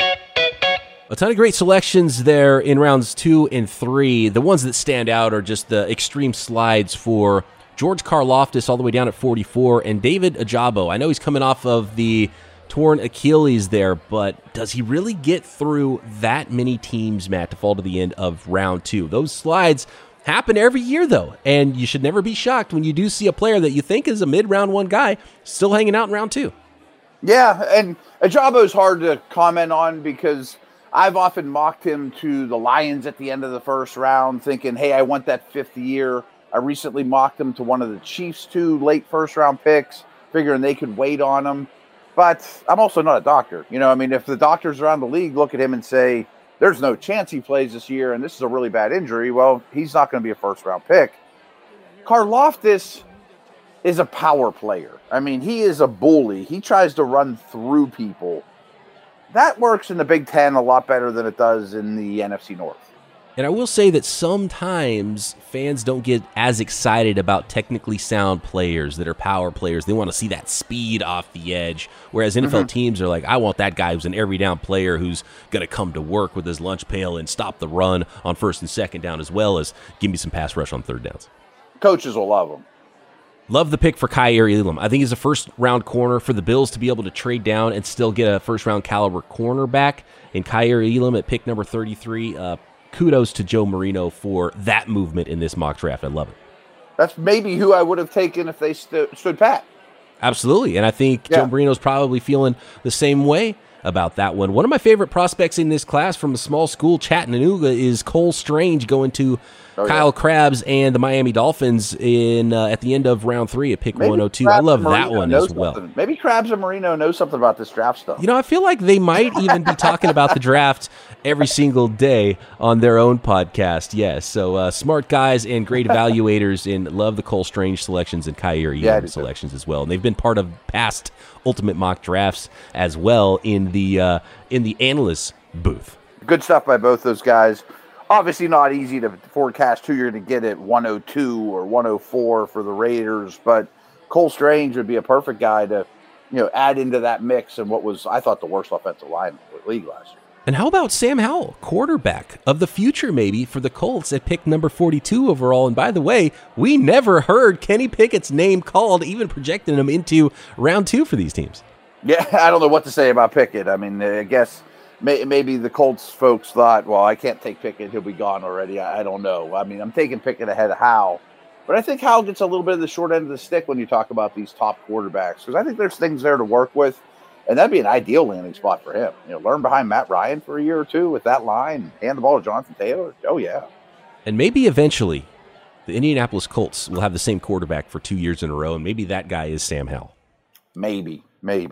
A ton of great selections there in rounds 2 and 3. The ones that stand out are just the extreme slides for George Karlaftis all the way down at 44 and David Ojabo. I know he's coming off of the torn Achilles there, but does he really get through that many teams, Matt, to fall to the end of round 2? Those slides happen every year, though, and you should never be shocked when you do see a player that you think is a mid-round 1 guy still hanging out in round 2. Yeah, and Ajabo's hard to comment on because I've often mocked him to the Lions at the end of the first round, thinking, hey, I want that 5th year. I recently mocked him to one of the Chiefs' 2 late first-round picks, figuring they could wait on him. But I'm also not a doctor. You know, I mean, if the doctors around the league look at him and say, there's no chance he plays this year and this is a really bad injury, well, he's not going to be a first-round pick. Karlaftis is a power player. I mean, he is a bully. He tries to run through people. That works in the Big Ten a lot better than it does in the NFC North. And I will say that sometimes fans don't get as excited about technically sound players that are power players. They want to see that speed off the edge, whereas NFL teams are like, I want that guy who's an every down player who's going to come to work with his lunch pail and stop the run on 1st and 2nd down, as well as give me some pass rush on 3rd downs. Coaches will love him. Love the pick for Kaiir Elam. I think he's a first-round corner for the Bills to be able to trade down and still get a first-round caliber cornerback. And Kaiir Elam at pick number 33, kudos to Joe Marino for that movement in this mock draft. I love it. That's maybe who I would have taken if they stood pat. Absolutely, and I think Joe Marino's probably feeling the same way about that one. One of my favorite prospects in this class from a small school, Chattanooga, is Cole Strange going to Kyle Krabs and the Miami Dolphins in at the end of round 3 at pick 102. I love that one as well. Maybe Krabs and Marino know something about this draft stuff. You know, I feel like they might even be talking about the draft every single day on their own podcast. Yes, so smart guys and great evaluators, and love the Cole Strange selections and Kaiir Elam selections as well. And they've been part of past Ultimate Mock Drafts as well in the analyst booth. Good stuff by both those guys. Obviously not easy to forecast who you're going to get at 102 or 104 for the Raiders, but Cole Strange would be a perfect guy to, add into that mix and what was, I thought, the worst offensive line in the league last year. And how about Sam Howell, quarterback of the future maybe for the Colts at pick number 42 overall? And by the way, we never heard Kenny Pickett's name called, even projecting him into round 2 for these teams. Yeah, I don't know what to say about Pickett. I mean, I guess maybe the Colts folks thought, well, I can't take Pickett. He'll be gone already. I don't know. I mean, I'm taking Pickett ahead of Howell. But I think Howell gets a little bit of the short end of the stick when you talk about these top quarterbacks, because I think there's things there to work with. And that'd be an ideal landing spot for him. Learn behind Matt Ryan for a year or two with that line, hand the ball to Jonathan Taylor. Oh, yeah. And maybe eventually the Indianapolis Colts will have the same quarterback for 2 years in a row, and maybe that guy is Sam Howell. Maybe.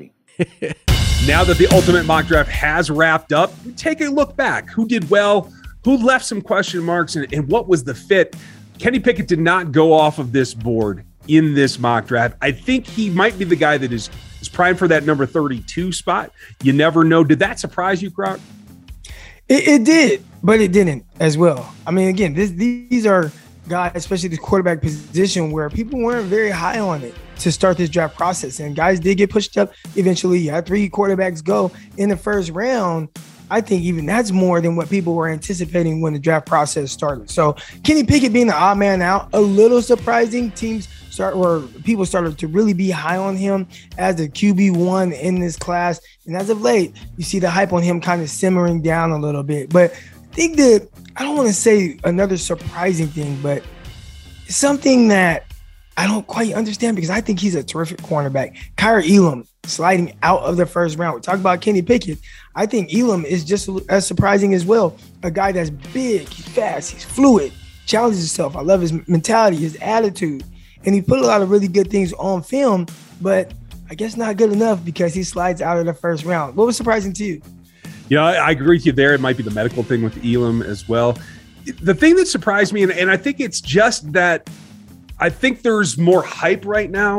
Now that the Ultimate Mock Draft has wrapped up, we take a look back. Who did well? Who left some question marks? And what was the fit? Kenny Pickett did not go off of this board in this mock draft. I think he might be the guy that is primed for that number 32 spot. You never know. Did that surprise you, Croc? It did, but it didn't as well. I mean, again, these are guys, especially this quarterback position, where people weren't very high on it to start this draft process. And guys did get pushed up eventually. You had 3 quarterbacks go in the first round. I think even that's more than what people were anticipating when the draft process started. So Kenny Pickett being the odd man out, a little surprising. People started to really be high on him as the QB1 in this class. And as of late, you see the hype on him kind of simmering down a little bit. But I think that, I don't want to say another surprising thing, but something that I don't quite understand, because I think he's a terrific cornerback. Kaiir Elam sliding out of the first round. We talk about Kenny Pickett. I think Elam is just as surprising as well. A guy that's big, he's fast, he's fluid, challenges himself. I love his mentality, his attitude. And he put a lot of really good things on film, but I guess not good enough because he slides out of the first round. What was surprising to you? Yeah, I agree with you there. It might be the medical thing with Elam as well. The thing that surprised me, and I think it's just that I think there's more hype right now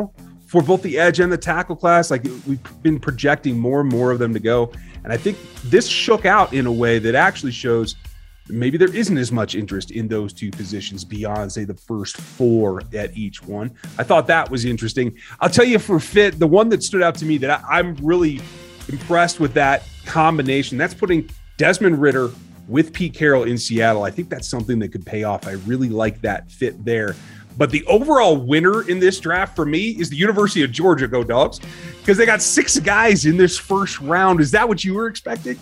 for both the edge and the tackle class. Like, we've been projecting more and more of them to go. And I think this shook out in a way that actually shows maybe there isn't as much interest in those two positions beyond, say, the first 4 at each one. I thought that was interesting. I'll tell you, for fit, the one that stood out to me that I'm really impressed with that combination, that's putting Desmond Ridder with Pete Carroll in Seattle. I think that's something that could pay off. I really like that fit there. But the overall winner in this draft for me is the University of Georgia. Go Dogs, because they got 6 guys in this first round. Is that what you were expecting?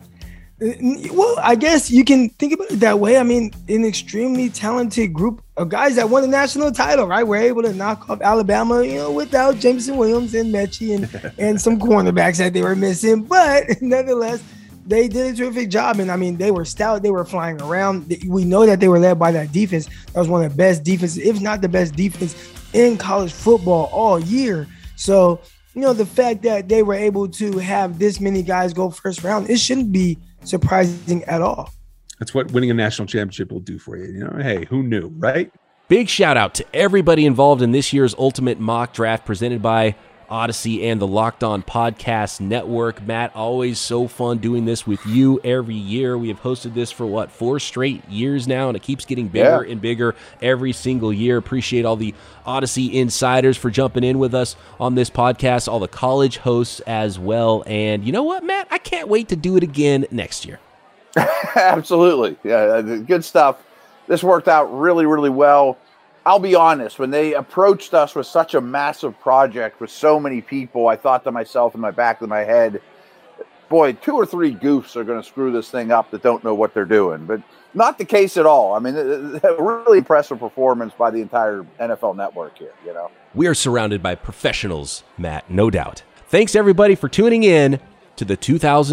Well, I guess you can think about it that way. I mean, an extremely talented group of guys that won the national title, right? We're able to knock off Alabama, without Jameson Williams and Mechie and some cornerbacks that they were missing. But nevertheless, they did a terrific job. And I mean, they were stout. They were flying around. We know that they were led by that defense. That was one of the best defenses, if not the best defense in college football all year. So, the fact that they were able to have this many guys go first round, it shouldn't be surprising at all. That's what winning a national championship will do for you. Hey, who knew, right? Big shout out to everybody involved in this year's Ultimate Mock Draft presented by Odyssey and the Locked On Podcast Network. Matt, always so fun doing this with you every year. We have hosted this for 4 straight years now, and it keeps getting bigger and bigger every single year. Appreciate all the Odyssey insiders for jumping in with us on this podcast, all the college hosts as well. And you know what, Matt? I can't wait to do it again next year. Absolutely. Yeah, good stuff. This worked out really, really well. I'll be honest, when they approached us with such a massive project with so many people, I thought to myself in my back of my head, boy, 2 or 3 goofs are going to screw this thing up that don't know what they're doing. But not the case at all. I mean, a really impressive performance by the entire NFL network here, We are surrounded by professionals, Matt, no doubt. Thanks, everybody, for tuning in to the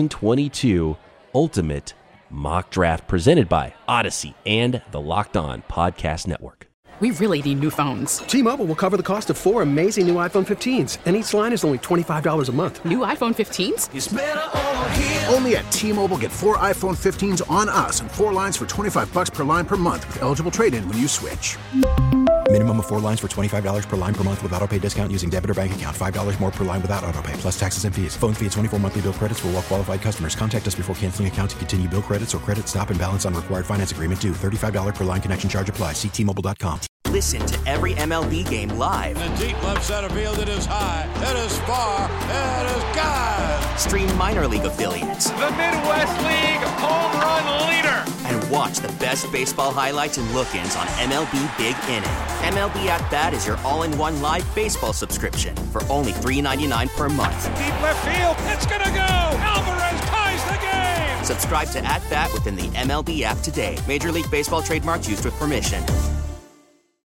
2022 Ultimate Mock Draft presented by Odyssey and the Locked On Podcast Network. We really need new phones. T-Mobile will cover the cost of 4 amazing new iPhone 15s, and each line is only $25 a month. New iPhone 15s? It's better over here. Only at T-Mobile, get 4 iPhone 15s on us and 4 lines for $25 per line per month with eligible trade-in when you switch. Minimum of 4 lines for $25 per line per month with autopay discount using debit or bank account. $5 more per line without autopay, plus taxes and fees. Phone fee at 24 monthly bill credits for well-qualified customers. Contact us before canceling account to continue bill credits or credit stop and balance on required finance agreement due. $35 per line connection charge applies. See T-Mobile.com. Listen to every MLB game live. In the deep left center field, it is high, it is far, it is gone. Stream minor league affiliates. The Midwest League home run leader. And watch the best baseball highlights and look-ins on MLB Big Inning. MLB At Bat is your all-in-one live baseball subscription for only $3.99 per month. Deep left field, it's gonna go. Alvarez ties the game. Subscribe to At Bat within the MLB app today. Major League Baseball trademarks used with permission.